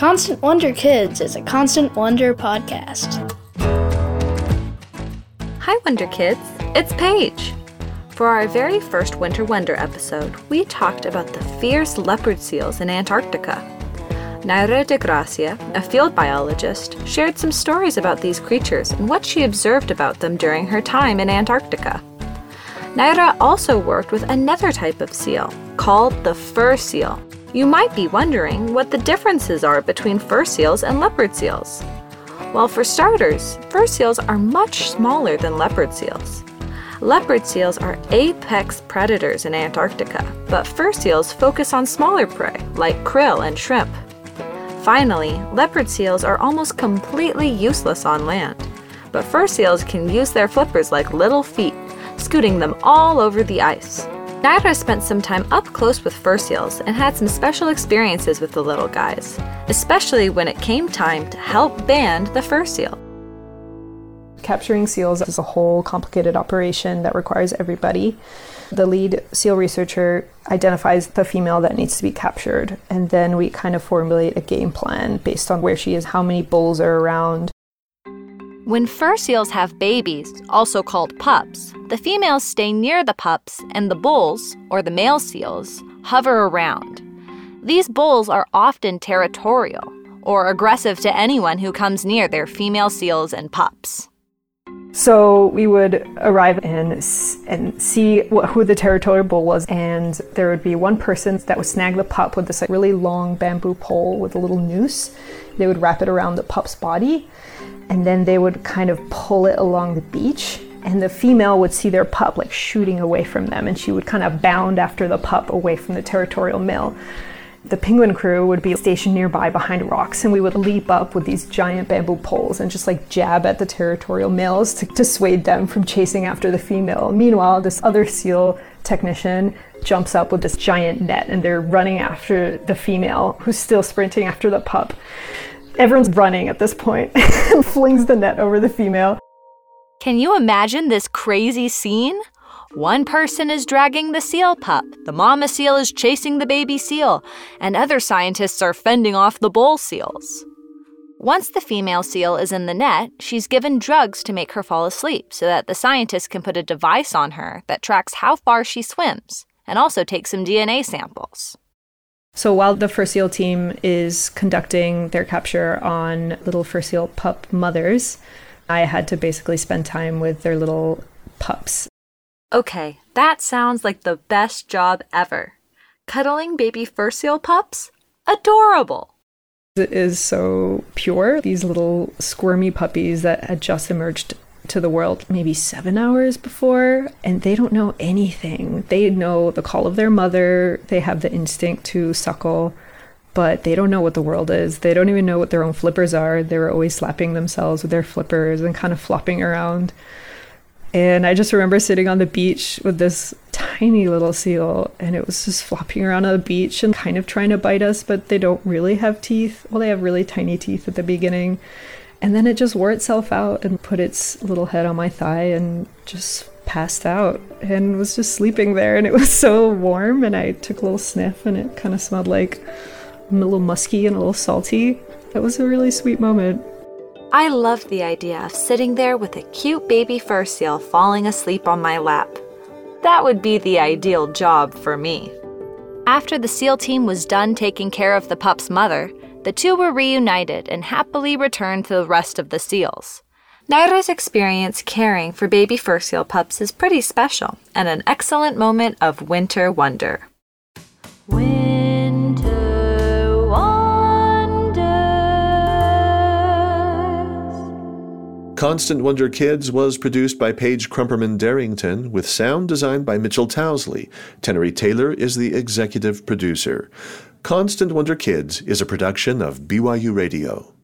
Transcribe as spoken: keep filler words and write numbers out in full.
Constant Wonder Kids is a Constant Wonder podcast. Hi, Wonder Kids. It's Paige. For our very first Winter Wonder episode, we talked about the fierce leopard seals in Antarctica. Naira de Gracia, a field biologist, shared some stories about these creatures and what she observed about them during her time in Antarctica. Naira also worked with another type of seal, called the fur seal. You might be wondering what the differences are between fur seals and leopard seals. Well, for starters, fur seals are much smaller than leopard seals. Leopard seals are apex predators in Antarctica, but fur seals focus on smaller prey, like krill and shrimp. Finally, leopard seals are almost completely useless on land, but fur seals can use their flippers like little feet, scooting them all over the ice. Naira spent some time up close with fur seals and had some special experiences with the little guys, especially when it came time to help band the fur seal. Capturing seals is a whole complicated operation that requires everybody. The lead seal researcher identifies the female that needs to be captured, and then we kind of formulate a game plan based on where she is, how many bulls are around. When fur seals have babies, also called pups, the females stay near the pups and the bulls, or the male seals, hover around. These bulls are often territorial, or aggressive to anyone who comes near their female seals and pups. So we would arrive and, and see what, who the territorial bull was, and there would be one person that would snag the pup with this like, really long bamboo pole with a little noose. They would wrap it around the pup's body, and then they would kind of pull it along the beach, and the female would see their pup like shooting away from them, and she would kind of bound after the pup away from the territorial male. The penguin crew would be stationed nearby behind rocks, and we would leap up with these giant bamboo poles and just like jab at the territorial males to dissuade them from chasing after the female. Meanwhile, this other seal technician jumps up with this giant net, and they're running after the female who's still sprinting after the pup. Everyone's running at this point and flings the net over the female. Can you imagine this crazy scene? One person is dragging the seal pup, the mama seal is chasing the baby seal, and other scientists are fending off the bull seals. Once the female seal is in the net, she's given drugs to make her fall asleep so that the scientists can put a device on her that tracks how far she swims and also take some D N A samples. So while the fur seal team is conducting their capture on little fur seal pup mothers, I had to basically spend time with their little pups. Okay, that sounds like the best job ever. Cuddling baby fur seal pups? Adorable! It is so pure. These little squirmy puppies that had just emerged to the world maybe seven hours before, and they don't know anything. They know the call of their mother. They have the instinct to suckle, but they don't know what the world is. They don't even know what their own flippers are. They're always slapping themselves with their flippers and kind of flopping around. And I just remember sitting on the beach with this tiny little seal, and it was just flopping around on the beach and kind of trying to bite us, but they don't really have teeth. Well, they have really tiny teeth at the beginning. And then it just wore itself out and put its little head on my thigh and just passed out and was just sleeping there. And it was so warm, and I took a little sniff, and it kind of smelled like a little musky and a little salty. That was a really sweet moment. I love the idea of sitting there with a cute baby fur seal falling asleep on my lap. That would be the ideal job for me. After the SEAL team was done taking care of the pup's mother, the two were reunited and happily returned to the rest of the seals. Naira's experience caring for baby fur seal pups is pretty special and an excellent moment of winter wonder. Winter Wonders. Constant Wonder Kids was produced by Paige Crumperman Darrington with sound designed by Mitchell Towsley. Tenery Taylor is the executive producer. Constant Wonder Kids is a production of B Y U Radio.